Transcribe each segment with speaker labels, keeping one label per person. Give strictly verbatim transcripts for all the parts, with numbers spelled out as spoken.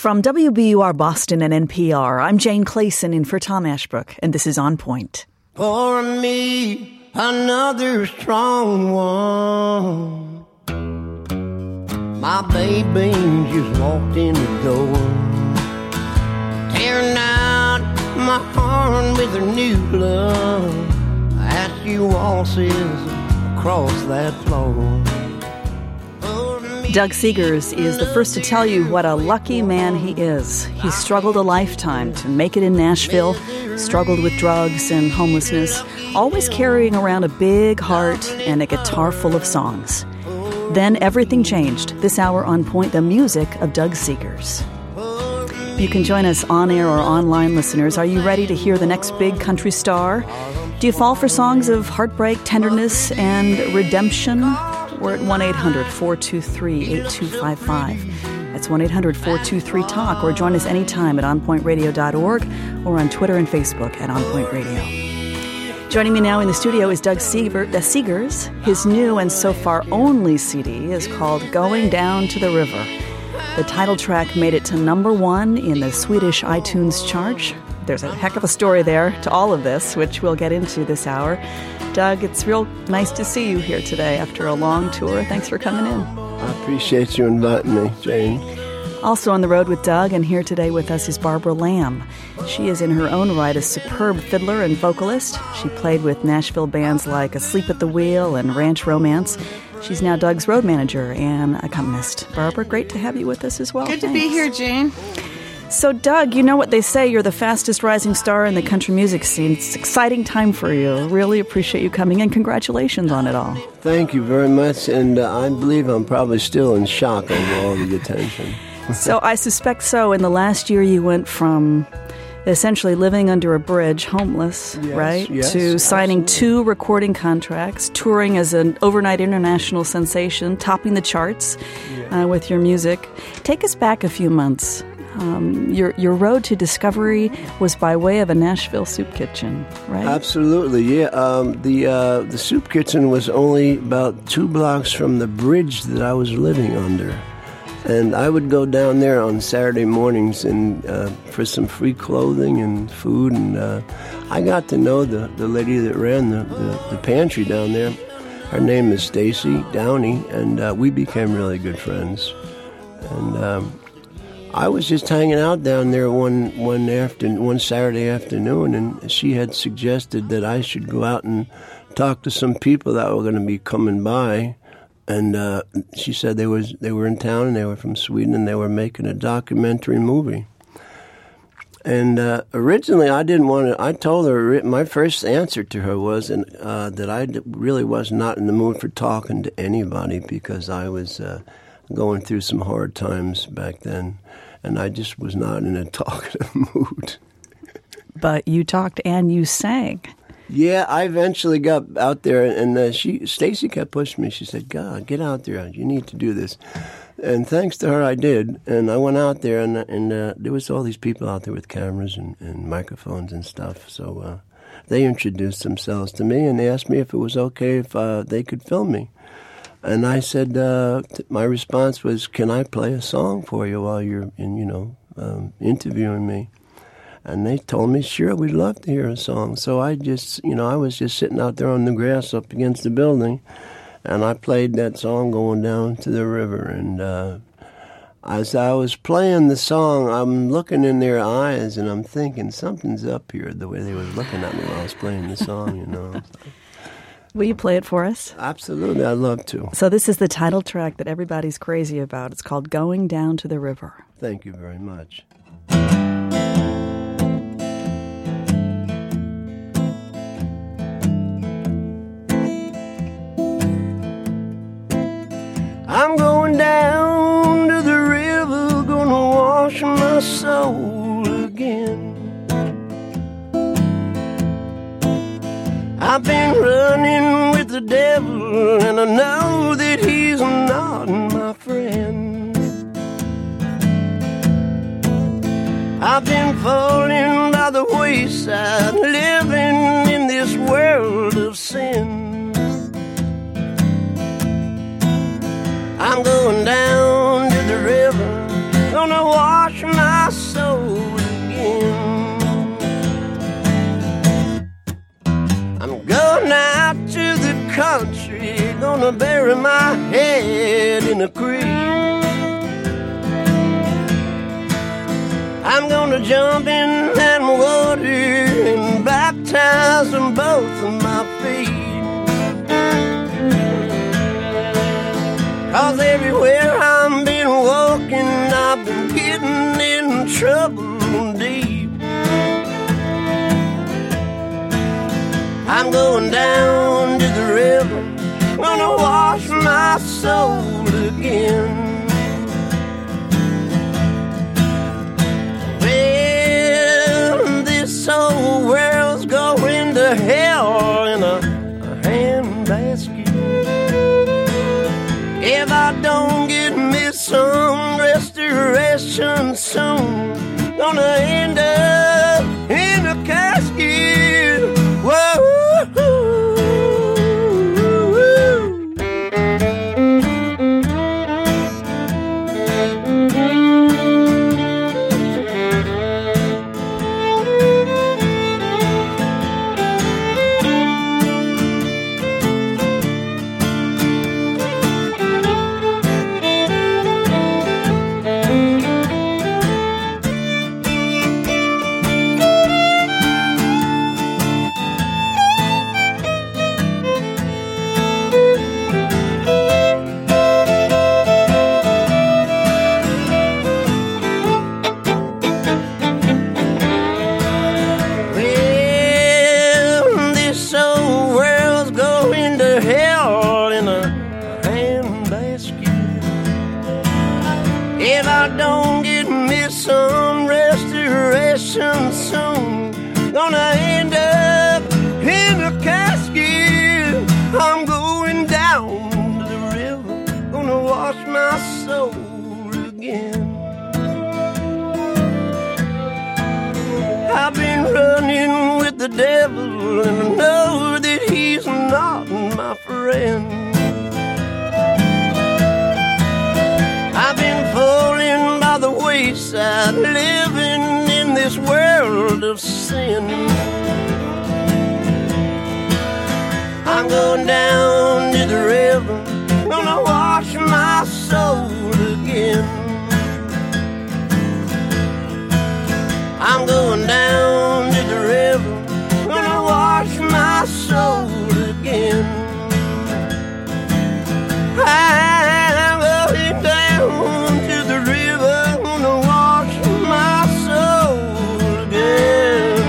Speaker 1: From W B U R Boston and N P R, I'm Jane Clayson in for Tom Ashbrook, and this is On Point.
Speaker 2: For me, another strong one. My baby just walked in the door, tearing out my heart with her new love as she waltzes across that floor.
Speaker 1: Doug Seegers is the first to tell you what a lucky man he is. He struggled a lifetime to make it in Nashville, struggled with drugs and homelessness, always carrying around a big heart and a guitar full of songs. Then everything changed. This hour on Point, the music of Doug Seegers. You can join us on air or online, listeners. Are you ready to hear the next big country star? Do you fall for songs of heartbreak, tenderness, and redemption? We're at one eight hundred four two three eight two five five. That's one eight hundred four two three talk, or join us anytime at on point radio dot org or on Twitter and Facebook at On Point Radio. Joining me now in the studio is Doug Seegers. His new and so far only C D is called Going Down to the River. The title track made it to number one in the Swedish iTunes chart. There's a heck of a story there to all of this, which we'll get into this hour. Doug, it's real nice to see you here today after a long tour. Thanks for coming in.
Speaker 2: I appreciate you inviting me, Jane.
Speaker 1: Also on the road with Doug and here today with us is Barbara Lamb. She is in her own right a superb fiddler and vocalist. She played with Nashville bands like Asleep at the Wheel and Ranch Romance. She's now Doug's road manager and accompanist. Barbara, great to have you with us as well.
Speaker 3: Good
Speaker 1: Thanks.
Speaker 3: to be here, Jane.
Speaker 1: So, Doug, you know what they say, you're the fastest rising star in the country music scene. It's an exciting time for you. Really appreciate you coming in. Congratulations on it all.
Speaker 2: Thank you very much, and uh, I believe I'm probably still in shock over all the attention.
Speaker 1: So, I suspect so. In the last year, you went from essentially living under a bridge, homeless,
Speaker 2: yes,
Speaker 1: right,
Speaker 2: yes,
Speaker 1: to signing
Speaker 2: absolutely.
Speaker 1: two recording contracts, touring as an overnight international sensation, topping the charts yeah. uh, with your music. Take us back a few months. Um, your your road to discovery was by way of a Nashville soup kitchen, right?
Speaker 2: Absolutely, yeah. Um, the uh, the soup kitchen was only about two blocks from the bridge that I was living under, and I would go down there on Saturday mornings and uh, for some free clothing and food, and uh, I got to know the, the lady that ran the, the, the pantry down there. Her name is Stacy Downey, and uh, we became really good friends, and. Um, I was just hanging out down there one one afternoon, one Saturday afternoon, and she had suggested that I should go out and talk to some people that were going to be coming by. And uh, she said they was they were in town and they were from Sweden and they were making a documentary movie. And uh, originally, I didn't want to. I told her my first answer to her was uh, that I really was not in the mood for talking to anybody because I was uh, going through some hard times back then. And I just was not in a talkative mood.
Speaker 1: But you talked and you sang.
Speaker 2: Yeah, I eventually got out there, and uh, she, Stacy kept pushing me. She said, "God, get out there. You need to do this." And thanks to her, I did. And I went out there, and and uh, there was all these people out there with cameras and, and microphones and stuff. So uh, they introduced themselves to me, and they asked me if it was okay if uh, they could film me. And I said, uh, t- my response was, "Can I play a song for you while you're, in, you know, um, interviewing me?" And they told me, "Sure, we'd love to hear a song." So I just, you know, I was just sitting out there on the grass up against the building, and I played that song, Going Down to the River. And uh, as I was playing the song, I'm looking in their eyes, and I'm thinking, something's up here, the way they were looking at me while I was playing the song, you know.
Speaker 1: Will you play it for us?
Speaker 2: Absolutely, I'd love to.
Speaker 1: So this is the title track that everybody's crazy about. It's called Going Down to the River.
Speaker 2: Thank you very much. I'm going down to the river, gonna wash my soul again. I've been running with the devil, and I know that he's not my friend. I've been falling by the wayside, living in this world of sin. I'm going down to the river, gonna wash my soul again. I'm going out to the country, gonna bury my head in a creek. I'm gonna jump in that water and baptize them both of my feet. 'Cause everywhere I've been walking, I've been getting in trouble deep. I'm going down to the river, gonna wash my soul again. Well, this whole world's going to hell in a, a handbasket. If I don't get me some restoration soon, gonna end up in a casket. Whoa. Soon, gonna end up in a casket. I'm going down to the river, gonna wash my soul again. I've been running with the devil, and I know that he's not my friend. I've been falling by the wayside, living in this world of sin. I'm going down to the river, gonna wash my soul again. I'm going down to the river, gonna wash my soul again. I'm going down to the river, gonna wash my soul again.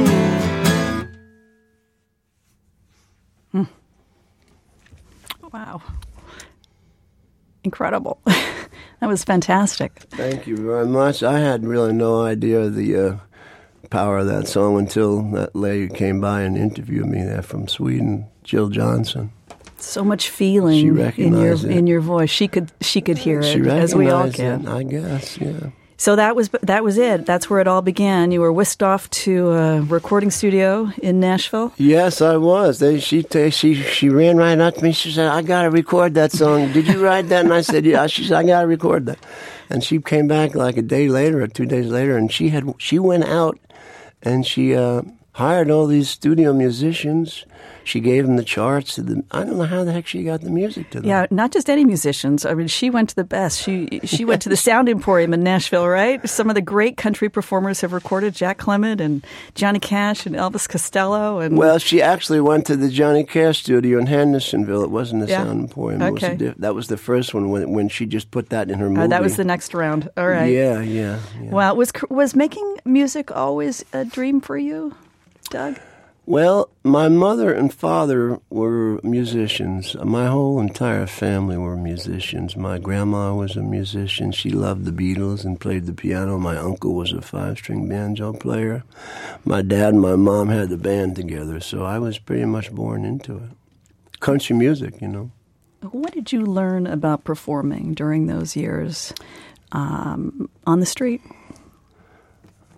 Speaker 1: Hmm. Wow. Incredible. That was fantastic.
Speaker 2: Thank you very much. I had really no idea the uh, power of that song until that lady came by and interviewed me there from Sweden, Jill Johnson.
Speaker 1: So much feeling
Speaker 2: She
Speaker 1: in
Speaker 2: recognized
Speaker 1: your
Speaker 2: it.
Speaker 1: in your voice. She could she could hear it,
Speaker 2: She
Speaker 1: as we all
Speaker 2: recognized
Speaker 1: can.
Speaker 2: it, I guess, yeah.
Speaker 1: So that was that was it. That's where it all began. You were whisked off to a recording studio in Nashville.
Speaker 2: Yes, I was. They, she, t- she, she ran right up to me. She said, "I got to record that song. Did you write that?" And I said, "Yeah." She said, "I got to record that." And she came back like a day later or two days later, and she had she went out and she uh, hired all these studio musicians. She gave them the charts. To the, I don't know how the heck she got the music to them.
Speaker 1: Yeah, not just any musicians. I mean, she went to the best. She she went to the Sound Emporium in Nashville, right? Some of the great country performers have recorded. Jack Clement and Johnny Cash and Elvis Costello. And
Speaker 2: Well, she actually went to the Johnny Cash studio in Hendersonville. It wasn't the
Speaker 1: Yeah.
Speaker 2: Sound Emporium. It was
Speaker 1: Okay.
Speaker 2: a diff- that was the first one when when she just put that in her movie.
Speaker 1: uh, that was the next round. All right.
Speaker 2: Yeah, yeah, yeah.
Speaker 1: Well, was was making music always a dream for you, Doug?
Speaker 2: Well, my mother and father were musicians. My whole entire family were musicians. My grandma was a musician. She loved the Beatles and played the piano. My uncle was a five-string banjo player. My dad and my mom had the band together, so I was pretty much born into it. Country music, you know.
Speaker 1: What did you learn about performing during those years um, on the street?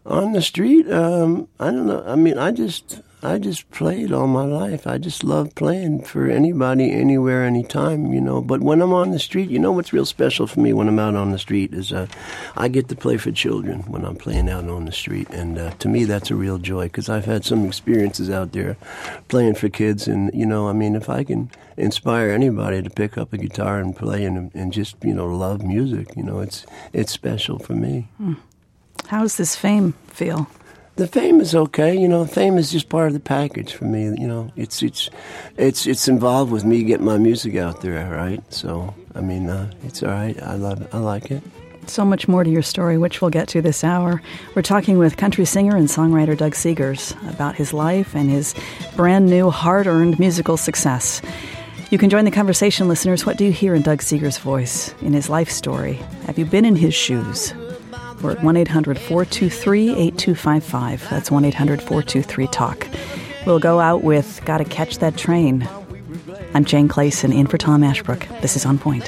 Speaker 2: On the street, um, I don't know. I mean, I just, I just played all my life. I just love playing for anybody, anywhere, anytime, you know. But when I'm on the street, you know what's real special for me when I'm out on the street is uh, I get to play for children when I'm playing out on the street. And uh, to me, that's a real joy because I've had some experiences out there playing for kids. And, you know, I mean, if I can inspire anybody to pick up a guitar and play and, and just, you know, love music, you know, it's it's special for me.
Speaker 1: Hmm. How does this fame feel?
Speaker 2: The fame is okay, you know. Fame is just part of the package for me. You know, it's it's it's it's involved with me getting my music out there, right? So, I mean, uh, it's all right. I love it. I like it.
Speaker 1: So much more to your story, which we'll get to this hour. We're talking with country singer and songwriter Doug Siegers about his life and his brand new, hard-earned musical success. You can join the conversation, listeners. What do you hear in Doug Siegers' voice, in his life story? Have you been in his shoes? We're at one eight hundred four two three eight two five five. That's one eight hundred four two three talk. We'll go out with Gotta Catch That Train. I'm Jane Clayson, in for Tom Ashbrook. This is On Point.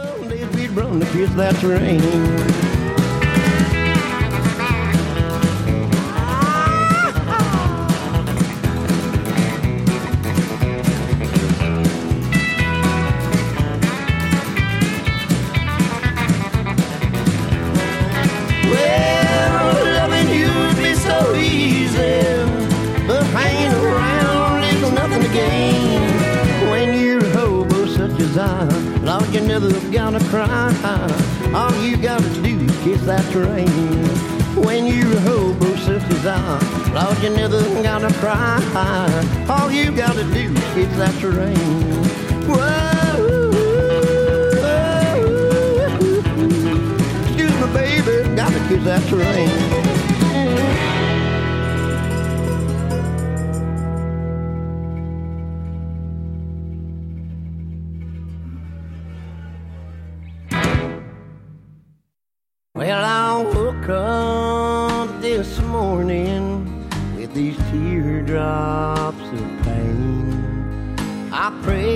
Speaker 3: Lord, you never gotta cry. All you gotta do is kiss that train. When you're a hobo such as I, Lord, you never gotta cry. All you gotta do is kiss that train. Whoa, excuse me, baby, gotta kiss that train. Well, I woke up this morning with these teardrops of pain. I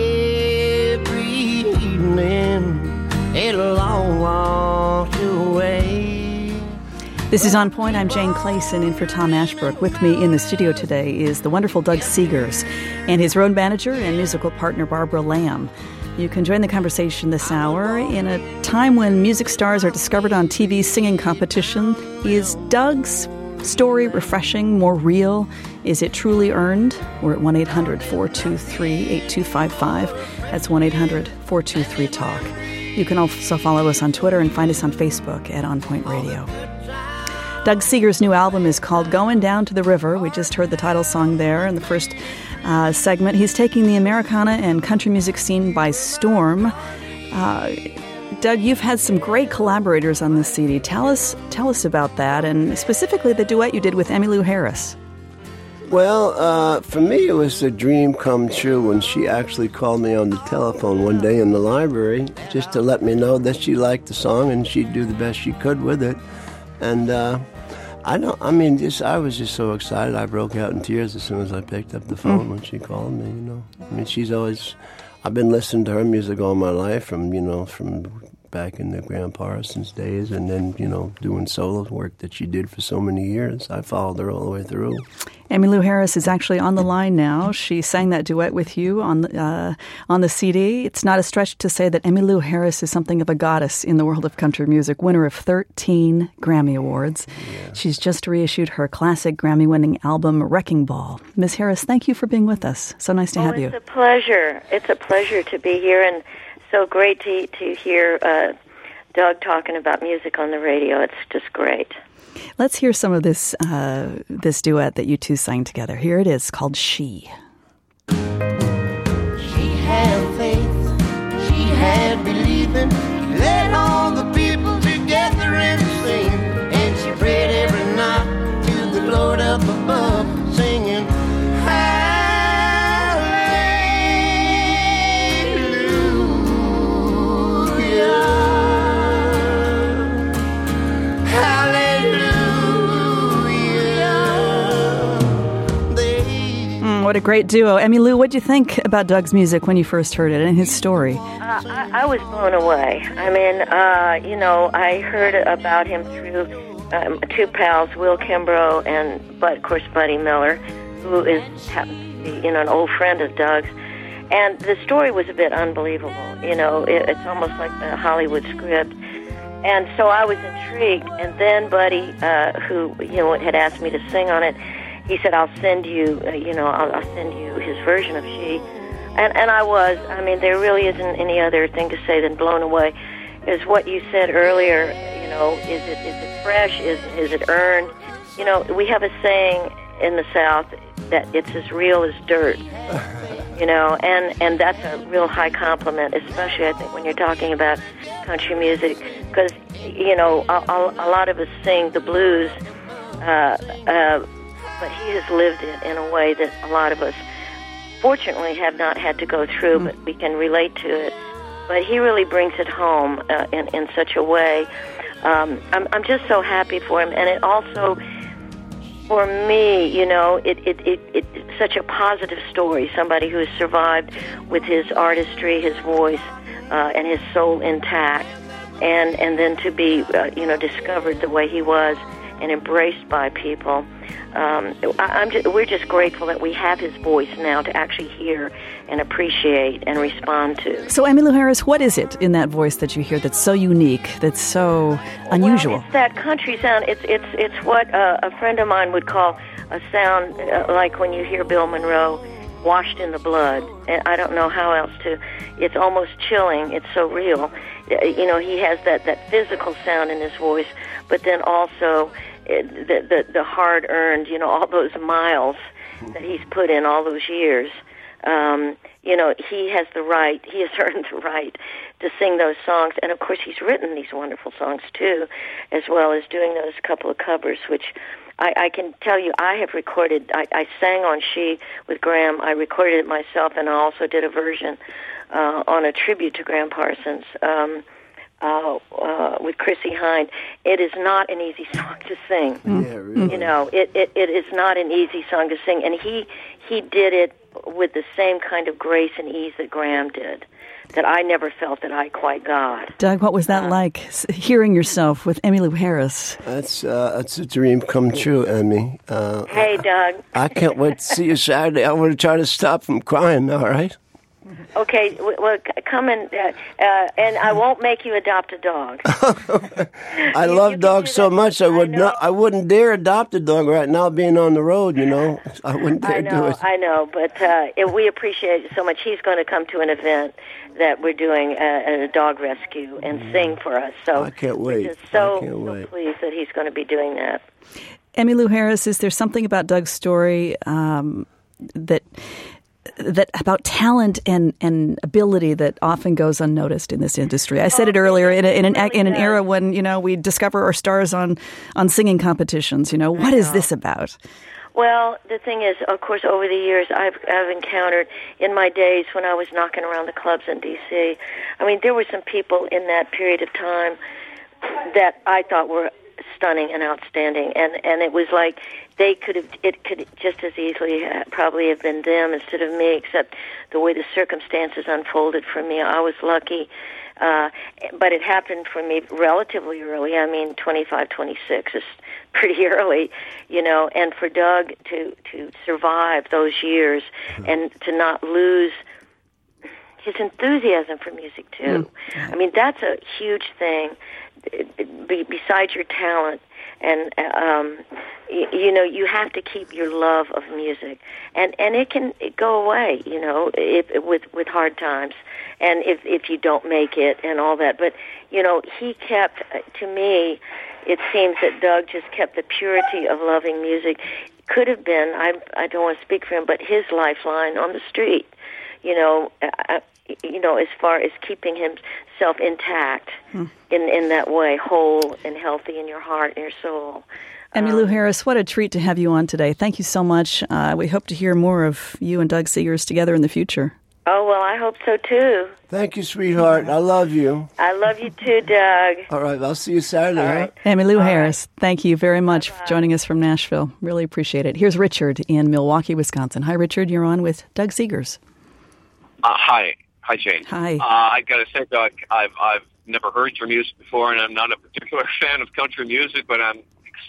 Speaker 3: pray every evening it'll all wash away.
Speaker 1: This is On Point. I'm Jane Clayson, in for Tom Ashbrook. With me in the studio today is the wonderful Doug Siegers and his road manager and musical partner Barbara Lamb. You can join the conversation this hour. In a time when music stars are discovered on T V singing competition, is Doug's story refreshing, more real? Is it truly earned? We're at one eight hundred four two three eight two five five. That's one eight hundred four two three talk. You can also follow us on Twitter and find us on Facebook at On Point Radio. Doug Siegers' new album is called Going Down to the River. We just heard the title song there in the first uh, segment. He's taking the Americana and country music scene by storm. Uh, Doug, you've had some great collaborators on this C D. Tell us, tell us about that, and specifically the duet you did with Emmylou Harris.
Speaker 2: Well, uh, for me, it was a dream come true when she actually called me on the telephone one day in the library just to let me know that she liked the song and she'd do the best she could with it. And uh, I don't. I mean, just I was just so excited. I broke out in tears as soon as I picked up the phone mm. when she called me. You know, I mean, she's always. I've been listening to her music all my life, from you know, from back in the Graham Parsons days, and then you know, doing solo work that she did for so many years. I followed her all the way through.
Speaker 1: Emmylou Harris is actually on the line now. She sang that duet with you on the, uh, on the C D. It's not a stretch to say that Emmylou Harris is something of a goddess in the world of country music, winner of thirteen Grammy Awards. Yeah. She's just reissued her classic Grammy-winning album, Wrecking Ball. Miz Harris, thank you for being with us. So nice to
Speaker 4: oh,
Speaker 1: have you.
Speaker 4: It's a pleasure. It's a pleasure to be here, and so great to, to hear uh, Doug talking about music on the radio. It's just great.
Speaker 1: Let's hear some of this uh, this duet that you two sang together. Here it is, called She.
Speaker 3: She had faith, she had believing, she led all the people together and sing, and she prayed every night to the Lord up above, singing,
Speaker 1: What a great duo. Emmylou, what did you think about Doug's music when you first heard it and his story?
Speaker 4: Uh, I, I was blown away. I mean, uh, you know, I heard about him through um, two pals, Will Kimbrough and, but of course, Buddy Miller, who is happens to be, you know, an old friend of Doug's. And the story was a bit unbelievable. You know, it, it's almost like a Hollywood script. And so I was intrigued. And then Buddy, uh, who, you know, had asked me to sing on it, he said, I'll send you, uh, you know, I'll, I'll send you his version of She. And, and I was. I mean, there really isn't any other thing to say than blown away. Is what you said earlier, you know, is it is it fresh? Is, is it earned? You know, we have a saying in the South that it's as real as dirt. You know, and, and that's a real high compliment, especially, I think, when you're talking about country music. Because, you know, a, a, a lot of us sing the blues, uh, uh, but he has lived it in a way that a lot of us, fortunately, have not had to go through, mm. but we can relate to it. But he really brings it home uh, in, in such a way. Um, I'm, I'm just so happy for him. And it also, for me, you know, it, it, it, it, it's such a positive story. Somebody who has survived with his artistry, his voice, uh, and his soul intact. And, and then to be, uh, you know, discovered the way he was and embraced by people. Um, I, I'm just, we're just grateful that we have his voice now to actually hear and appreciate and respond to.
Speaker 1: So, Emmylou Harris, what is it in that voice that you hear that's so unique, that's so unusual?
Speaker 4: Well, it's that country sound. It's it's it's what uh, a friend of mine would call a sound uh, like when you hear Bill Monroe, washed in the blood. And I don't know how else to. It's almost chilling. It's so real. You know, he has that, that physical sound in his voice, but then also it, the, the the hard-earned, you know, all those miles that he's put in all those years. Um, you know, he has the right, he has earned the right to sing those songs. And, of course, he's written these wonderful songs, too, as well as doing those couple of covers, which I, I can tell you I have recorded. I, I sang on She with Graham. I recorded it myself, and I also did a version uh, on a tribute to Graham Parsons. Um Uh, uh, with Chrissie Hynde. It is not an easy song to sing.
Speaker 2: Yeah, really.
Speaker 4: You know, it, it, it is not an easy song to sing. And he he did it with the same kind of grace and ease that Graham did, that I never felt that I quite got.
Speaker 1: Doug, what was that uh, like, hearing yourself with Emmylou Harris?
Speaker 2: That's, uh, that's a dream come true, Emmy. Uh,
Speaker 4: hey, Doug.
Speaker 2: I, I can't wait to see you Saturday. I want to try to stop from crying, all right?
Speaker 4: Okay, well, come and uh, uh, and I won't make you adopt a dog.
Speaker 2: I
Speaker 4: you,
Speaker 2: love
Speaker 4: you
Speaker 2: dogs so much. I would I not. I wouldn't dare adopt a dog right now, being on the road. You know, I wouldn't dare
Speaker 4: I know,
Speaker 2: do it.
Speaker 4: I know, but uh, it, we appreciate it so much. He's going to come to an event that we're doing a, a dog rescue and mm. sing for us. So
Speaker 2: I can't wait.
Speaker 4: We're just so,
Speaker 2: I can't
Speaker 4: so
Speaker 2: wait.
Speaker 4: pleased that he's going to be doing that.
Speaker 1: Emmylou Harris, is there something about Doug's story um, that? that about talent and, and ability that often goes unnoticed in this industry? I said it earlier, in, a, in an in an era when, you know, we discover our stars on, on singing competitions. You know, what is this about?
Speaker 4: Well, the thing is, of course, over the years, I've I've encountered in my days when I was knocking around the clubs in D C. I mean, there were some people in that period of time that I thought were stunning and outstanding, and and it was like they could have, it could just as easily uh, probably have been them instead of me, except the way the circumstances unfolded for me. I was lucky, uh, but it happened for me relatively early. I mean, twenty-five, twenty-six is pretty early, you know, and for Doug to, to survive those years and to not lose his enthusiasm for music, too. Mm. I mean, that's a huge thing. Be, besides your talent, and um, you, you know, you have to keep your love of music, and and it can go away, you know, if, with with hard times, and if if you don't make it and all that. But you know, he kept, to me, it seems that Doug just kept the purity of loving music. Could have been, I I don't want to speak for him, but his lifeline on the street, you know. I, you know, as far as keeping himself intact hmm. in in that way, whole and healthy in your heart and your soul.
Speaker 1: Emmylou
Speaker 4: um,
Speaker 1: Harris, what a treat to have you on today. Thank you so much. Uh, we hope to hear more of you and Doug Siegers together in the future.
Speaker 4: Oh, well, I hope so, too.
Speaker 2: Thank you, sweetheart. I love you.
Speaker 4: I love you, too, Doug.
Speaker 2: All right, I'll see you Saturday.
Speaker 4: All right.
Speaker 2: Huh?
Speaker 1: Emmylou
Speaker 4: All
Speaker 1: Harris,
Speaker 4: right.
Speaker 1: Thank you very much
Speaker 4: Bye-bye.
Speaker 1: for joining us from Nashville. Really appreciate it. Here's Richard in Milwaukee, Wisconsin. Hi, Richard. You're on with Doug Siegers.
Speaker 5: Uh, hi. Hi, Jane.
Speaker 1: Hi.
Speaker 5: Uh, I got to say, Doug, I've I've never heard your music before, and I'm not a particular fan of country music, but I'm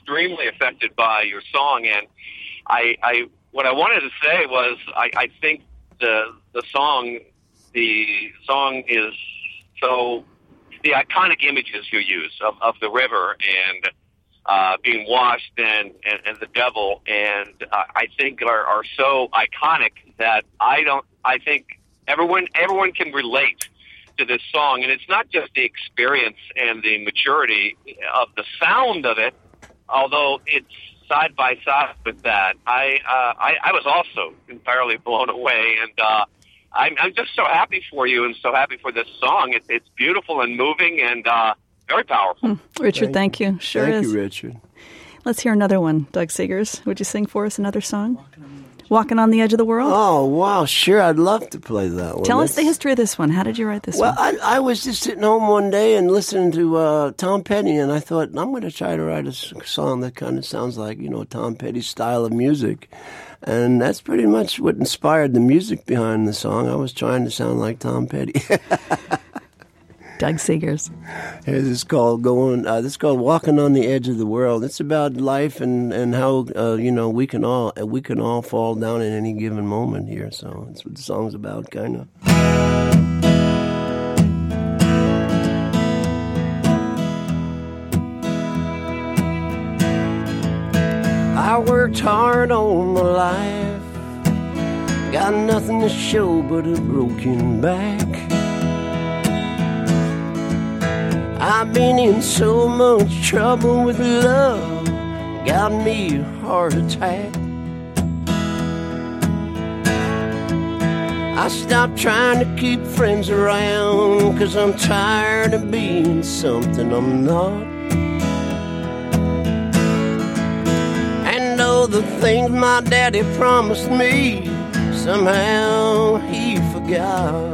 Speaker 5: extremely affected by your song, and I, I what I wanted to say was I, I think the the song the song is so the iconic images you use of, of the river and uh, being washed and, and, and the devil, and uh, I think are, are so iconic that I don't. I think everyone everyone can relate to this song, and it's not just the experience and the maturity of the sound of it, although it's side by side with that. I uh, I, I was also entirely blown away, and uh, I'm, I'm just so happy for you and so happy for this song. It, it's beautiful and moving and uh, very powerful.
Speaker 1: Mm. Richard, thank, thank you. Sure
Speaker 2: thank
Speaker 1: is.
Speaker 2: you, Richard.
Speaker 1: Let's hear another one. Doug Seegers, would you sing for us another song? Walking on the Edge of the World?
Speaker 2: Oh, wow. Sure, I'd love to play that one.
Speaker 1: Tell
Speaker 2: That's...
Speaker 1: us the history of this one. How did you write this
Speaker 2: well,
Speaker 1: one?
Speaker 2: Well, I, I was just sitting home one day and listening to uh, Tom Petty, and I thought, I'm going to try to write a song that kind of sounds like, you know, Tom Petty's style of music. And that's pretty much what inspired the music behind the song. I was trying to sound like Tom Petty.
Speaker 1: Doug Seegers.
Speaker 2: This is called going. Uh, this is called "Walking on the Edge of the World." It's about life and and how uh, you know we can all we can all fall down at any given moment here. So that's what the song's about, kind of. I worked hard all my life, got nothing to show but a broken back. I've been in so much trouble with love, got me a heart attack. I stopped trying to keep friends around, 'cause I'm tired of being something I'm not. And all the things my daddy promised me, somehow he forgot.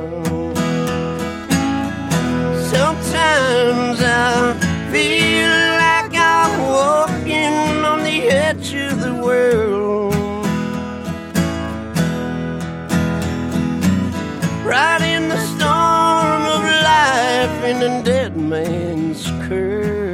Speaker 2: Sometimes I feel like I'm walking on the edge of the world, right in the storm of life in a dead man's curve.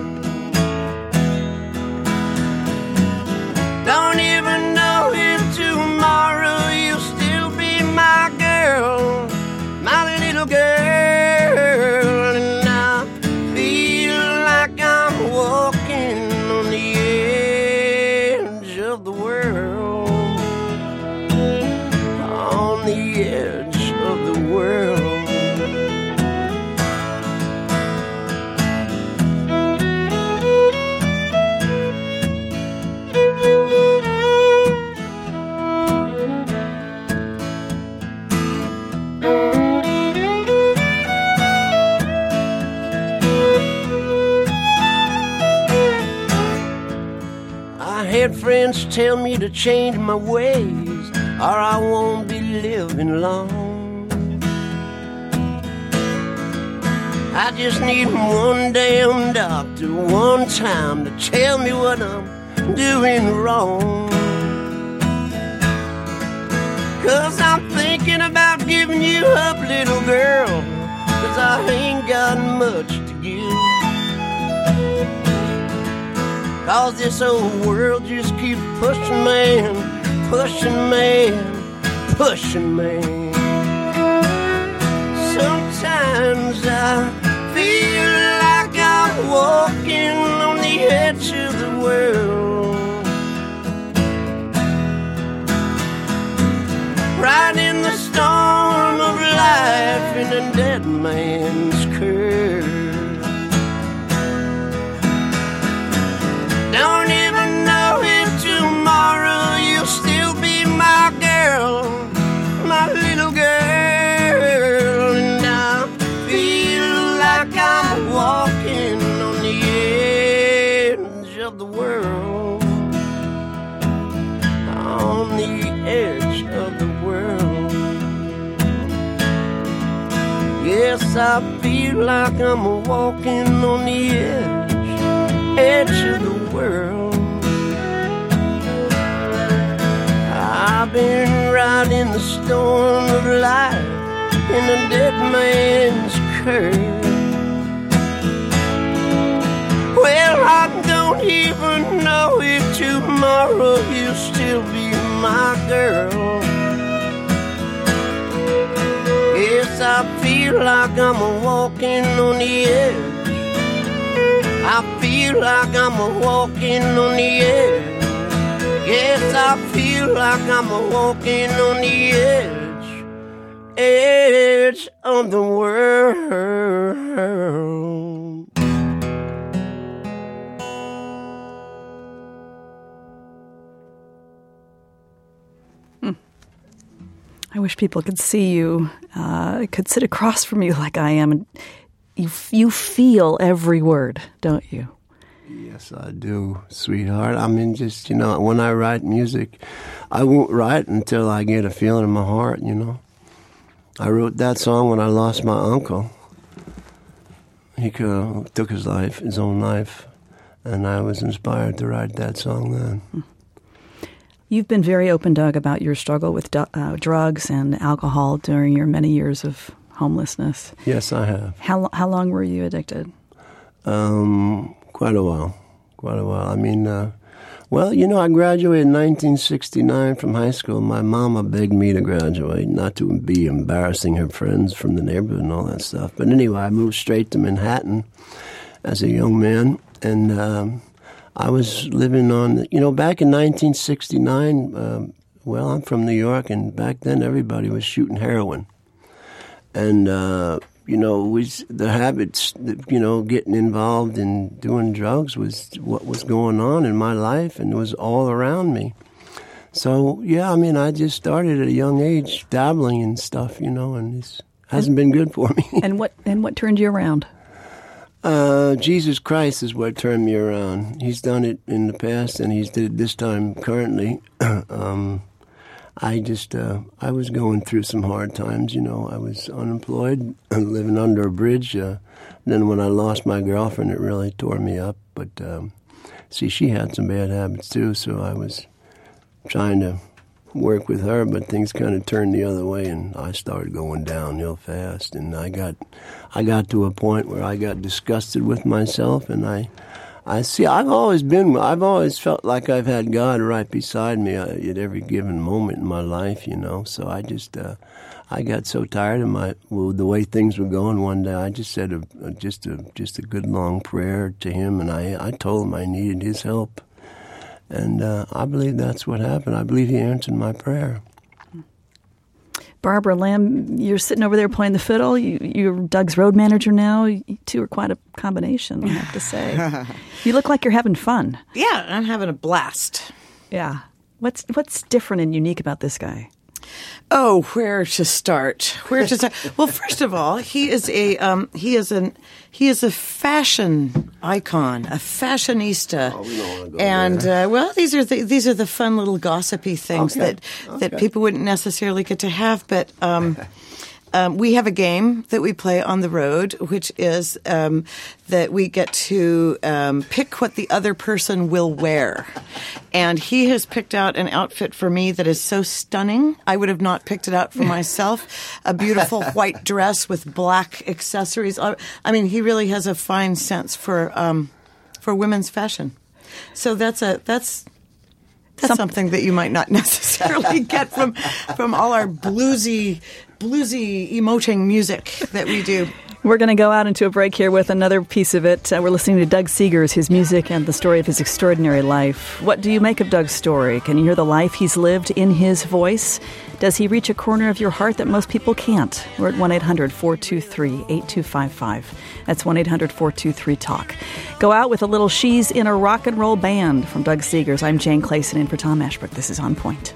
Speaker 2: Don't even know if tomorrow you'll still be my girl, my little girl. Walking on the edge of the world, on the edge of the world. Had friends tell me to change my ways, or I won't be living long. I just need one damn doctor one time to tell me what I'm doing wrong. 'Cause I'm thinking about giving you up, little girl, 'cause I ain't got much to give. 'Cause this old world just keeps pushing man, pushing man, pushing man. Sometimes I feel like I'm walking on the edge of the world, right in the storm of life in a dead man's curve. Don't even know if tomorrow you'll still be my girl, my little girl. And I feel like I'm walking on the edge of the world, on the edge of the world. Yes, I feel like I'm walking on the edge, edge of the world. I've been right in the storm of life in a dead man's curve. Well, I don't even never know if tomorrow you'll still be my girl. Yes, I feel like I'm a walking on the edge. I feel like I'm a walking on the edge. Yes, I feel like I'm a walking on the edge, edge of the world.
Speaker 1: Hmm. I wish people could see you, uh, could sit across from you like I am, and you you feel every word, don't you?
Speaker 2: Yes, I do, sweetheart. I mean, just, you know, when I write music, I won't write until I get a feeling in my heart, you know. I wrote that song when I lost my uncle. He uh, took his life, his own life, and I was inspired to write that song then.
Speaker 1: You've been very open, Doug, about your struggle with du- uh, drugs and alcohol during your many years of homelessness.
Speaker 2: Yes, I have.
Speaker 1: How how long were you addicted?
Speaker 2: Um, quite a while. Quite a while. I mean, uh, well, you know, I graduated in nineteen sixty-nine from high school. My mama begged me to graduate, not to be embarrassing her friends from the neighborhood and all that stuff. But anyway, I moved straight to Manhattan as a young man, and um, I was living on, you know, back in nineteen sixty-nine, um, well, I'm from New York, and back then everybody was shooting heroin. And, uh, you know, we, the habits, you know, getting involved in doing drugs was what was going on in my life, and it was all around me. So, yeah, I mean, I just started at a young age dabbling in stuff, you know, and it hasn't been good for me.
Speaker 1: And what and what turned you around?
Speaker 2: Uh, Jesus Christ is what turned me around. He's done it in the past, and he's did it this time currently. um, I just, uh, I was going through some hard times, you know. I was unemployed, living under a bridge. Uh, then when I lost my girlfriend, it really tore me up. But, um, see, she had some bad habits, too, so I was trying to work with her, but things kind of turned the other way, and I started going downhill fast. And I got, I got to a point where I got disgusted with myself, and I, I see. I've always been. I've always felt like I've had God right beside me uh, at every given moment in my life, you know. So I just, uh, I got so tired of my well, the way things were going. One day, I just said a, a, just a just a good long prayer to Him, and I, I told Him I needed His help. And uh, I believe that's what happened. I believe He answered my prayer.
Speaker 1: Barbara Lamb, you're sitting over there playing the fiddle. You, you're Doug's road manager now. You two are quite a combination, I have to say. You look like you're having fun.
Speaker 6: Yeah, I'm having a blast.
Speaker 1: Yeah. What's what's different and unique about this guy?
Speaker 6: Oh, where to start? Where to start? Well, first of all, he is a um, he is an he is a fashion icon, a fashionista,
Speaker 2: oh, we don't want to go
Speaker 6: and
Speaker 2: there.
Speaker 6: Uh, well, these are the, these are the fun little gossipy things
Speaker 2: Okay.
Speaker 6: that
Speaker 2: Okay.
Speaker 6: that people wouldn't necessarily get to have, but. Um, Um, we have a game that we play on the road, which is um, that we get to um, pick what the other person will wear. And he has picked out an outfit for me that is so stunning. I would have not picked it out for myself. A beautiful white dress with black accessories. I, I mean, he really has a fine sense for um, for women's fashion. So that's a that's. That's
Speaker 1: Some-
Speaker 6: something that you might not necessarily get from from all our bluesy, bluesy emoting music that we do.
Speaker 1: We're going to go out into a break here with another piece of it. Uh, we're listening to Doug Seegers, his music and the story of his extraordinary life. What do you make of Doug's story? Can you hear the life he's lived in his voice? Does he reach a corner of your heart that most people can't? We're at one eight hundred four two three eight two five five. That's one eight hundred four two three talk. Go out with a little She's in a Rock and Roll Band from Doug Seegers. I'm Jane Clayson in for Tom Ashbrook. This is On Point.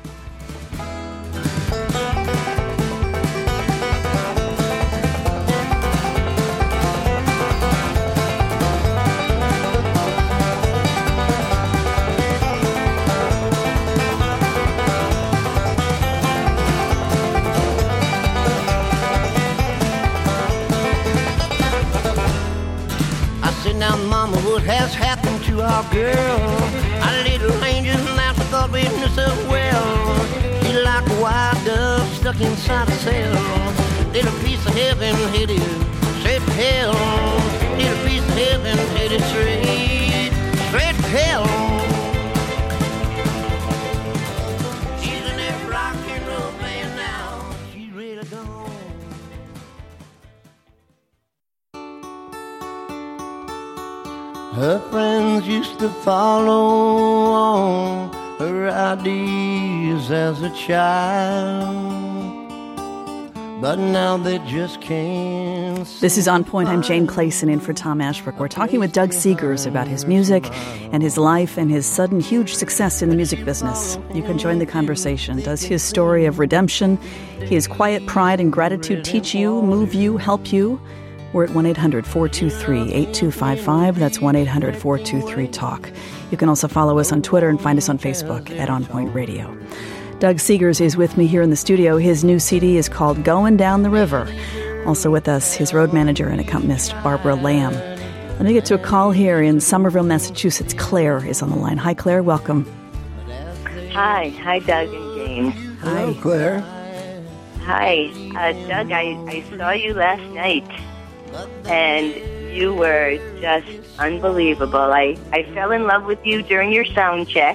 Speaker 3: Now, Mama, what has happened to our girl? Our little angel, now we thought we knew so well. She like a wild dove stuck inside a cell. Little piece of heaven headed straight to hell. Little piece of heaven headed straight, straight to hell. follow all her ideas as a child. But now they just can't.
Speaker 1: This is On Point. I'm Jane Clayson in for Tom Ashbrook. We're talking with Doug Seegers about his music and his life and his sudden huge success in the music business. You can join the conversation. Does his story of redemption, his quiet pride and gratitude teach you, move you, help you? We're at one eight hundred four two three eight two five five. That's one eight hundred four two three talk. You can also follow us on Twitter and find us on Facebook at On Point Radio. Doug Seegers is with me here in the studio. His new C D is called Going Down the River. Also with us, his road manager and accompanist, Barbara Lamb. Let me get to a call here in Somerville, Massachusetts. Claire is on the line. Hi, Claire. Welcome.
Speaker 7: Hi. Hi, Doug and Jane.
Speaker 2: Hello, Claire.
Speaker 7: Hi. Uh, Doug, I, I saw you last night, and you were just unbelievable. I, I fell in love with you during your sound check.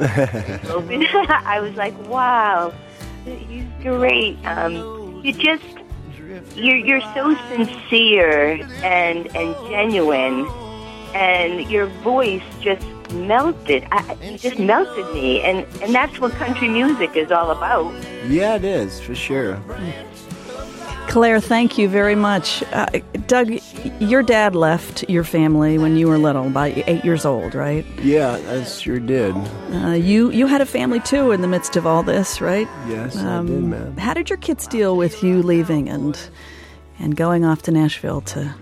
Speaker 7: I was like, wow, he's great. Um, you just, you're, you're so sincere and, and genuine, and your voice just melted. I, it just melted me, and, and that's what country music is all about.
Speaker 2: Yeah, it is, for sure.
Speaker 1: Claire, thank you very much. Uh, Doug, your dad left your family when you were little, about eight years old, right?
Speaker 2: Yeah, I sure did.
Speaker 1: Uh, you you had a family, too, in the midst of all this, right?
Speaker 2: Yes,
Speaker 1: Um,
Speaker 2: I did, man.
Speaker 1: How did your kids deal with you leaving and and going off to Nashville to...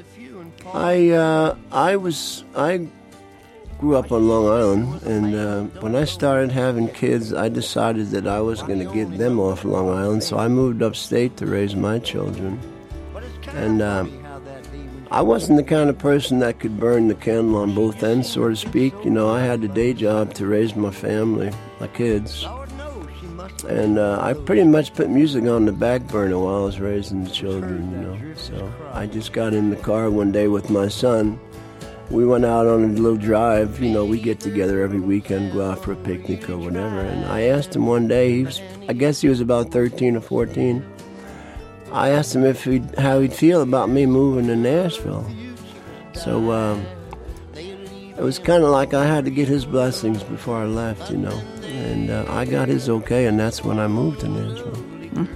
Speaker 2: I uh, I was I grew up on Long Island, and uh, when I started having kids, I decided that I was going to get them off Long Island, so I moved upstate to raise my children. And uh, I wasn't the kind of person that could burn the candle on both ends, so to speak. You know, I had a day job to raise my family, my kids. And uh, I pretty much put music on the back burner while I was raising the children, you know. So I just got in the car one day with my son. We went out on a little drive. You know, we get together every weekend, go out for a picnic or whatever. And I asked him one day, he was, I guess he was about thirteen or fourteen. I asked him if he'd, how he'd feel about me moving to Nashville. So um, it was kind of like I had to get his blessings before I left, you know. And uh, I got his okay, and that's when I moved to Nashville.
Speaker 1: Hmm.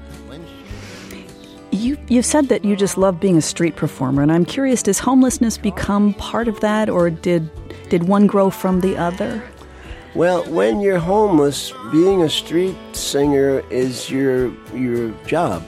Speaker 1: You you said that you just love being a street performer, and I'm curious, does homelessness become part of that, or did did one grow from the other?
Speaker 2: Well, when you're homeless, being a street singer is your your job.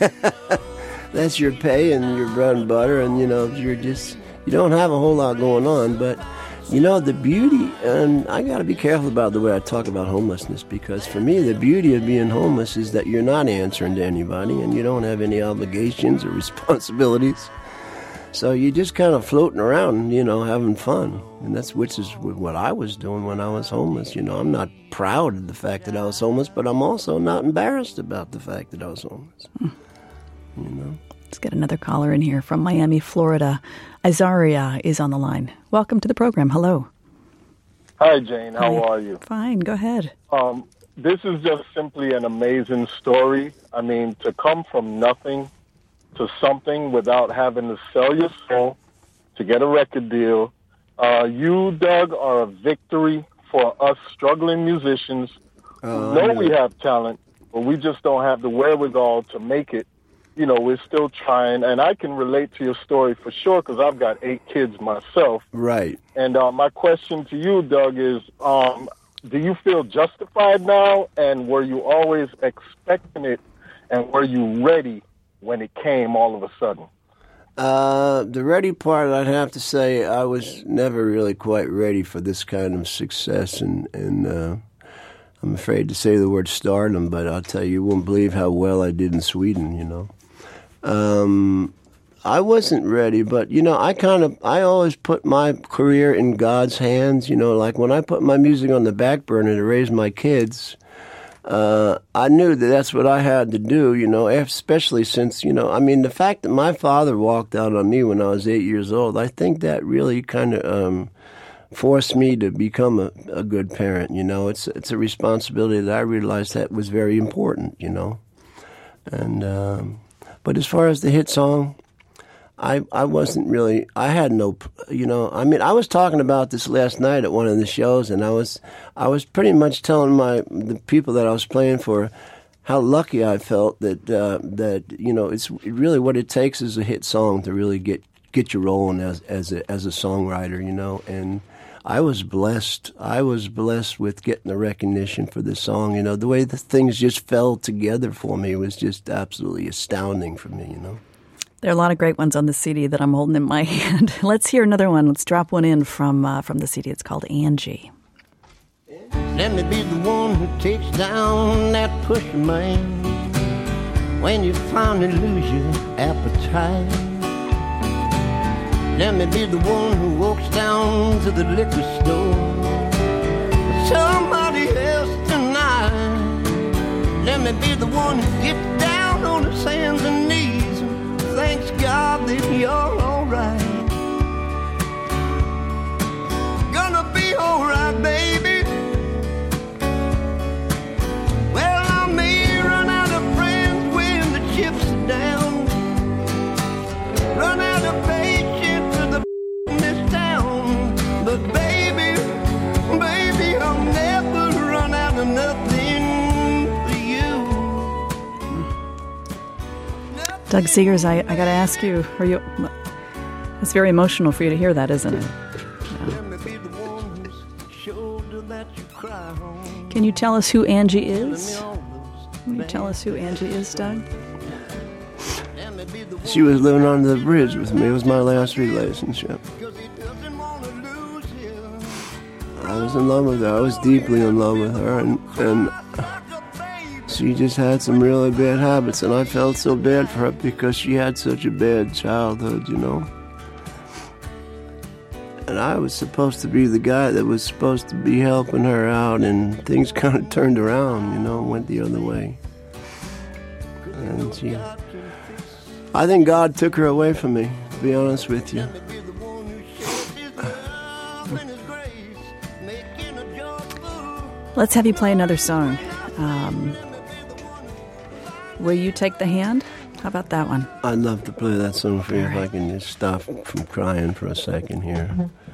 Speaker 2: That's your pay and your bread and butter, and you know you're just you don't have a whole lot going on, but. You know, the beauty, and I got to be careful about the way I talk about homelessness, because for me, the beauty of being homeless is that you're not answering to anybody and you don't have any obligations or responsibilities. So you're just kind of floating around, you know, having fun. And that's which is what I was doing when I was homeless. You know, I'm not proud of the fact that I was homeless, but I'm also not embarrassed about the fact that I was homeless. Hmm. You know?
Speaker 1: Let's get another caller in here from Miami, Florida. Azaria is on the line. Welcome to the program. Hello.
Speaker 8: Hi, Jane. How
Speaker 1: Hi.
Speaker 8: are you?
Speaker 1: Fine. Go ahead.
Speaker 8: Um, this is just simply an amazing story. I mean, to come from nothing to something without having to sell your soul to get a record deal. Uh, you, Doug, are a victory for us struggling musicians who
Speaker 2: Uh,
Speaker 8: know we have talent, but we just don't have the wherewithal to make it. You know, we're still trying, and I can relate to your story for sure because I've got eight kids myself.
Speaker 2: Right.
Speaker 8: And uh, my question to you, Doug, is um, do you feel justified now, and were you always expecting it, and were you ready when it came all of a sudden?
Speaker 2: Uh, the ready part, I'd have to say I was never really quite ready for this kind of success, and, and uh, I'm afraid to say the word stardom, but I'll tell you, you won't believe how well I did in Sweden, you know. Um, I wasn't ready, but, you know, I kind of, I always put my career in God's hands, you know, like when I put my music on the back burner to raise my kids, uh, I knew that that's what I had to do, you know, especially since, you know, I mean, the fact that my father walked out on me when I was eight years old, I think that really kind of, um, forced me to become a, a good parent, you know. It's, it's a responsibility that I realized that was very important, you know. And, um, But as far as the hit song, I, I wasn't really, I had no, you know, I mean, I was talking about this last night at one of the shows, and I was, I was pretty much telling my, the people that I was playing for how lucky I felt that, uh, that, you know, it's really what it takes is a hit song to really get, get you rolling as, as a, as a songwriter, you know, and I was blessed. I was blessed with getting the recognition for this song, you know, the way the things just fell together for me was just absolutely astounding for me, you know.
Speaker 1: There are a lot of great ones on the C D that I'm holding in my hand. Let's hear another one. Let's drop one in from uh, from the C D. It's called Angie.
Speaker 3: Let me be the one who takes down that pusher man when you finally lose your appetite. Let me be the one who walks down to the liquor store with somebody else tonight. Let me be the one who gets down on his hands and knees. Thanks God that you're alright. Gonna be alright, baby. Well, I may run out of friends when the chips are down, run out of patience for the in this town, but baby, baby, I'll never run out of nothing for you.
Speaker 1: Doug Seegers, I, I got to ask you, are you? It's very emotional for you to hear that, isn't it? Yeah. Can you tell us who Angie is? Can you tell us who Angie is, Doug?
Speaker 2: She was living under the bridge with me. It was my last relationship. I was in love with her. I was deeply in love with her, and and. She just had some really bad habits, and I felt so bad for her because she had such a bad childhood, you know. And I was supposed to be the guy that was supposed to be helping her out, and things kind of turned around, you know, went the other way. And she, I think God took her away from me, to be honest with you.
Speaker 1: Let's have you play another song. Um, Will You Take the Hand? How about that one?
Speaker 2: I'd love to play that song for you if I can just stop from crying for a second here.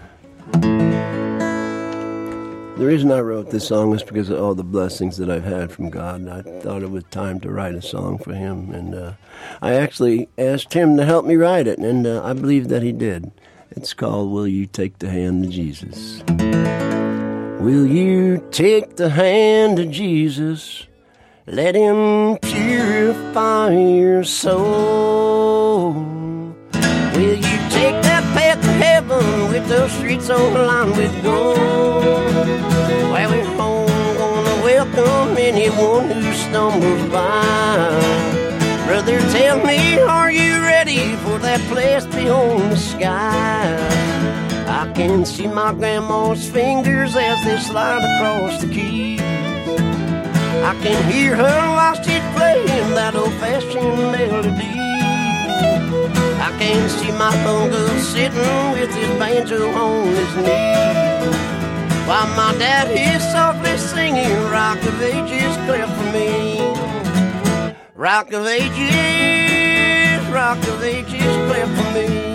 Speaker 2: The reason I wrote this song was because of all the blessings that I've had from God. I thought it was time to write a song for Him, and uh, I actually asked Him to help me write it, and uh, I believe that He did. It's called Will You Take the Hand of Jesus? Will you take the hand of Jesus? Let Him purify your soul. Will you take that path to heaven with those streets all lined with gold? While we're home, gonna welcome anyone who stumbles by. Brother, tell me, are you ready for that place beyond the sky? I can see my grandma's fingers as they slide across the keys. I can hear her while she's playing that old-fashioned melody. I can see my uncle sitting with his banjo on his knee, while my dad is softly singing Rock of Ages, clap for me. Rock of Ages, Rock of Ages, clap for me.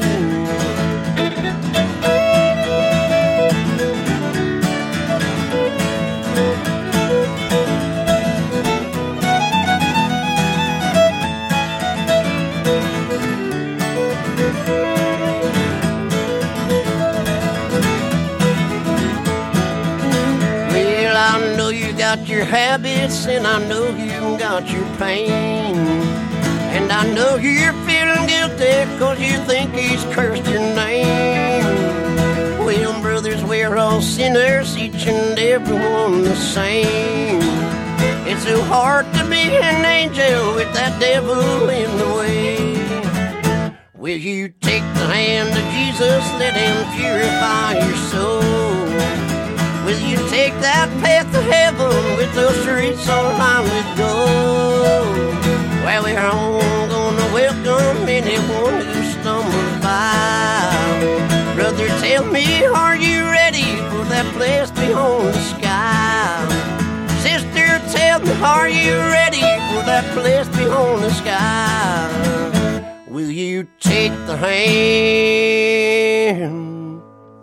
Speaker 2: Got your habits, and I know you got your pain, and I know you're feeling guilty cause you think He's cursed your name. Well, brothers, we're all sinners, each and every one the same. It's so hard to be an angel with that devil in the way. Will you take the hand of Jesus, let Him purify your soul? Will you take that path to heaven with those streets all lined with gold? Well, we're all gonna welcome anyone who stumbles by. Brother, tell me, are you ready for that place beyond the sky? Sister, tell me, are you ready for that place beyond the sky?
Speaker 3: will you take the hand?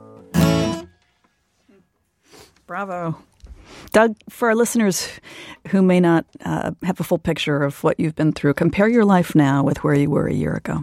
Speaker 1: Bravo. Doug, for our listeners who may not uh, have a full picture of what you've been through, compare your life now with where you were a year ago.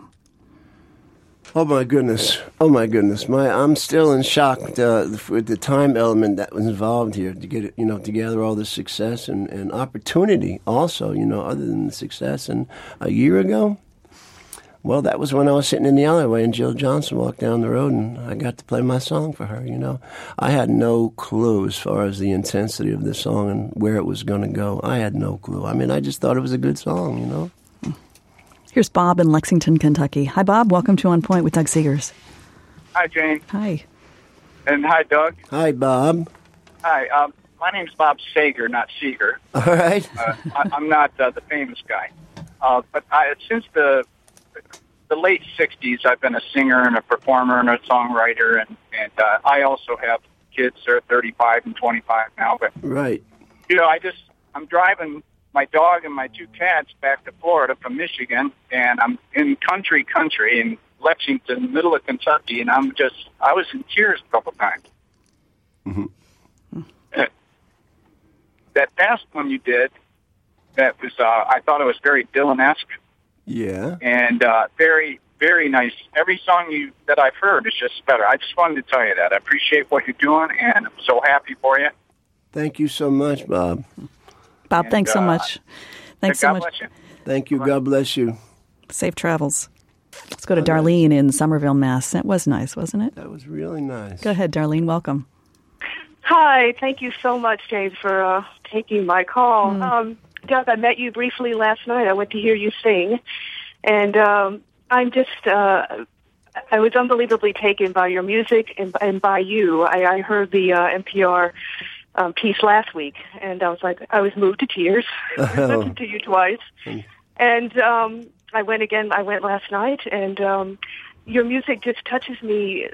Speaker 2: Oh my goodness! Oh my goodness! My, I'm still in shock uh, with the time element that was involved here to get it, you know, to gather all this success and, and opportunity. Also, you know, other than the success. And a year ago, well, that was when I was sitting in the alleyway and Jill Johnson walked down the road and I got to play my song for her. You know, I had no clue as far as the intensity of the song and where it was going to go. I had no clue. I mean, I just thought it was a good song. You know.
Speaker 1: Here's Bob in Lexington, Kentucky. Hi, Bob. Welcome to On Point with Doug Seegers.
Speaker 9: Hi, Jane.
Speaker 1: Hi.
Speaker 9: And hi, Doug.
Speaker 2: Hi, Bob.
Speaker 9: Hi. Um, my name's Bob Sager, not Seeger.
Speaker 2: All right.
Speaker 9: uh, I, I'm not uh, the famous guy. Uh, but I, since the the late sixties, I've been a singer and a performer and a songwriter. And, and uh, I also have kids. They're thirty-five and twenty-five now. But,
Speaker 2: right.
Speaker 9: You know, I just, I'm driving my dog and my two cats back to Florida from Michigan, and I'm in country country in Lexington, middle of Kentucky, and I'm just, I was in tears a couple times.
Speaker 2: Mm-hmm.
Speaker 9: Uh, that last one you did, that was, uh, I thought it was very Dylan-esque.
Speaker 2: Yeah.
Speaker 9: And uh, very, very nice. Every song you that I've heard is just better. I just wanted to tell you that. I appreciate what you're doing, and I'm so happy for you.
Speaker 2: Thank you so much, Bob.
Speaker 1: Bob,
Speaker 9: And,
Speaker 1: thanks so
Speaker 9: uh,
Speaker 1: much. Thanks
Speaker 9: God
Speaker 1: so much.
Speaker 9: bless you.
Speaker 2: Thank you. God bless you.
Speaker 1: Safe travels. Let's go to Darlene in Somerville, Mass. That was nice, wasn't it?
Speaker 2: That was really nice.
Speaker 1: Go ahead, Darlene. Welcome.
Speaker 10: Hi. Thank you so much, James, for uh, taking my call.
Speaker 1: Mm.
Speaker 10: Um, Doug, I met you briefly last night. I went to hear you sing. And um, I'm just, uh, I was unbelievably taken by your music and, and by you. I, I heard the uh, N P R Um, piece last week, and I was like, I was moved to tears. I listened to you twice, and um, I went again. I went last night, and um, your music just touches me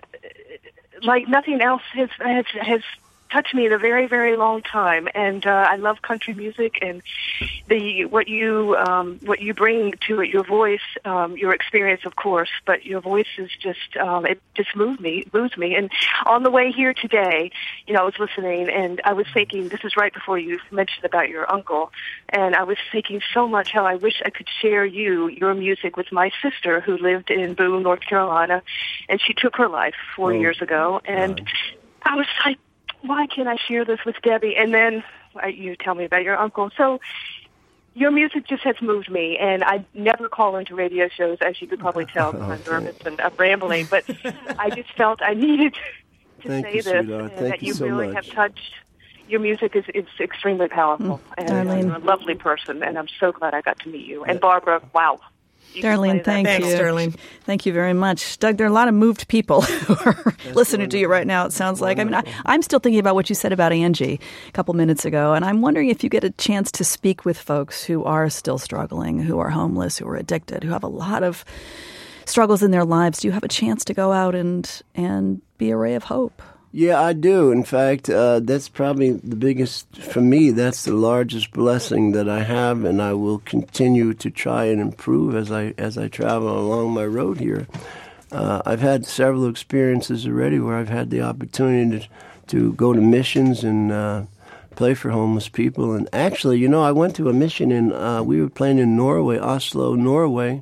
Speaker 10: like nothing else has has has touched me in a very, very long time. And uh, I love country music and the what you um, what you bring to it. Your voice, um, your experience, of course, but your voice is just um, it just moved me, moves me. And on the way here today, you know, I was listening and I was thinking. This is right before you mentioned about your uncle, and I was thinking so much how I wish I could share you your music with my sister who lived in Boone, North Carolina, and she took her life four oh. years ago, and I was like, why can't I share this with Debbie? And then uh, you tell me about your uncle. So your music just has moved me, and I never call into radio shows, as you could probably tell, because I'm nervous and I'm rambling. But I just felt I needed to
Speaker 2: Thank
Speaker 10: say
Speaker 2: you,
Speaker 10: this,
Speaker 2: sweetheart.
Speaker 10: and
Speaker 2: Thank
Speaker 10: that
Speaker 2: you
Speaker 10: you
Speaker 2: so
Speaker 10: really
Speaker 2: much.
Speaker 10: have touched. Your music is, is extremely powerful,
Speaker 1: Mm,
Speaker 10: and
Speaker 1: Darlene.
Speaker 10: you're a lovely person, and I'm so glad I got to meet you. And Barbara, wow. You can play
Speaker 1: Darlene,
Speaker 10: that.
Speaker 1: thank
Speaker 6: Thanks,
Speaker 1: you.
Speaker 6: Darlene.
Speaker 1: Thank you very much. Doug, there are a lot of moved people who are listening to you right now, it sounds like. I mean, I, I'm still thinking about what you said about Angie a couple minutes ago, and I'm wondering if you get a chance to speak with folks who are still struggling, who are homeless, who are addicted, who have a lot of struggles in their lives. Do you have a chance to go out and, and be a ray of hope?
Speaker 2: Yeah, I do. In fact, uh, that's probably the biggest, for me, that's the largest blessing that I have, and I will continue to try and improve as I as I travel along my road here. Uh, I've had several experiences already where I've had the opportunity to, to go to missions and uh, play for homeless people. And actually, you know, I went to a mission in, uh, we were playing in Norway, Oslo, Norway,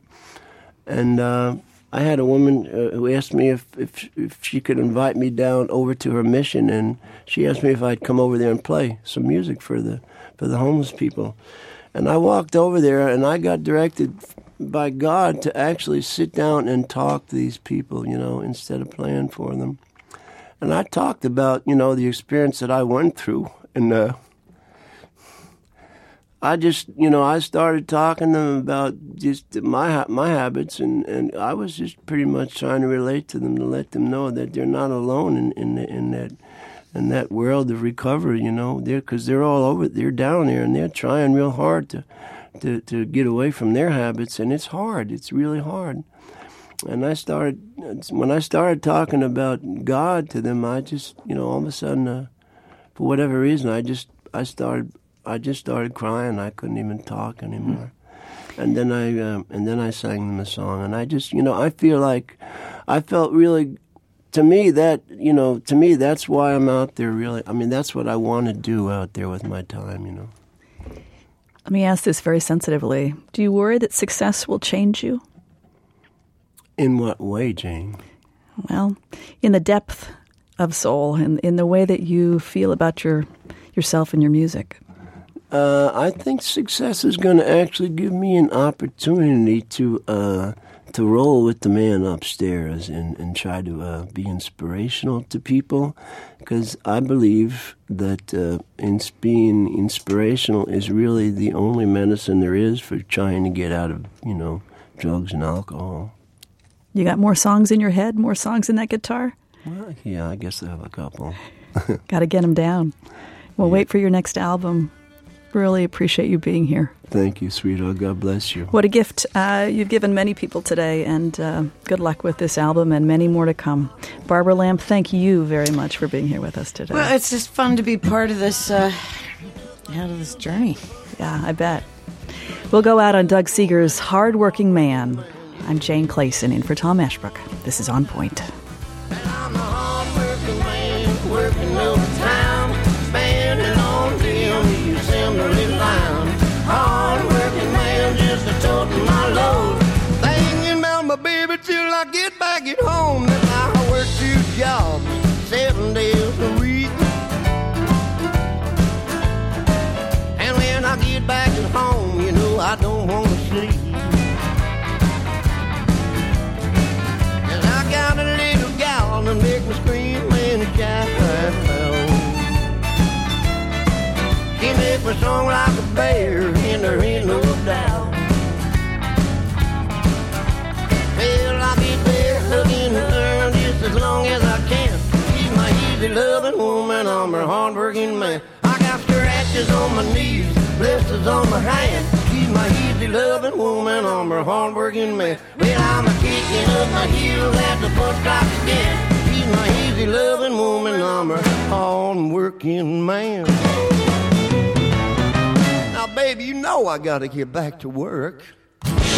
Speaker 2: and uh, I had a woman uh, who asked me if, if if she could invite me down over to her mission, and she asked me if I'd come over there and play some music for the for the homeless people. And I walked over there, and I got directed by God to actually sit down and talk to these people, you know, instead of playing for them. And I talked about, you know, the experience that I went through, and uh, I just, you know, I started talking to them about just my my habits, and, and I was just pretty much trying to relate to them, to let them know that they're not alone in in, in that in that world of recovery, you know, they're because they're all over, they're down there, and they're trying real hard to, to to get away from their habits, and it's hard, it's really hard. And I started when I started talking about God to them, I just, you know, all of a sudden, uh, for whatever reason, I just I started. I just started crying. I couldn't even talk anymore. and then I um, and then I sang them a song, and I just, you know, I feel like I felt really. To me, that you know, to me, that's why I'm out there. Really, I mean, that's what I want to do out there with my time. You know.
Speaker 1: Let me ask this very sensitively: do you worry that success will change you?
Speaker 2: In what way, Jane?
Speaker 1: Well, in the depth of soul, and in the way that you feel about your yourself and your music.
Speaker 2: Uh, I think success is going to actually give me an opportunity to. Uh, to roll with the man upstairs and, and try to uh, be inspirational to people, because I believe that uh, in being inspirational is really the only medicine there is for trying to get out of, you know, drugs and alcohol.
Speaker 1: You got more songs in your head, more songs in that guitar?
Speaker 2: Well, yeah, I guess I have a couple.
Speaker 1: Got to get them down. Well, yeah. Wait for your next album. Really appreciate you being here.
Speaker 2: Thank you, sweetheart. God bless you.
Speaker 1: What a gift uh, you've given many people today, and uh, good luck with this album and many more to come. Barbara Lamb, thank you very much for being here with us today.
Speaker 6: Well, it's just fun to be part of this, uh, out of this journey.
Speaker 1: Yeah, I bet. We'll go out on Doug Seeger's Hard-Working Man. I'm Jane Clayson, in for Tom Ashbrook. This is On Point.
Speaker 3: I'm a hard-working man, working overtime, spending on them. Assembly line, hard-working man, just a toting my load. Thinking about my baby till I get back at home. Then I work two jobs, seven days a week. And when I get back at home, you know I don't want to sleep. 'Cause I got a little gal that make me scream and shout. She make me song like a bear, and there ain't no doubt. Well, I'll be there hugging her just as long as I can. She's my easy loving woman, I'm her hard-working man. I got scratches on my knees, blisters on my hands. She's my easy loving woman, I'm her hard-working man. Well, I'm a kicking up my heels at the bus stop again. She's my easy loving woman, I'm her hard-working man. Now, baby, you know I gotta get back to work.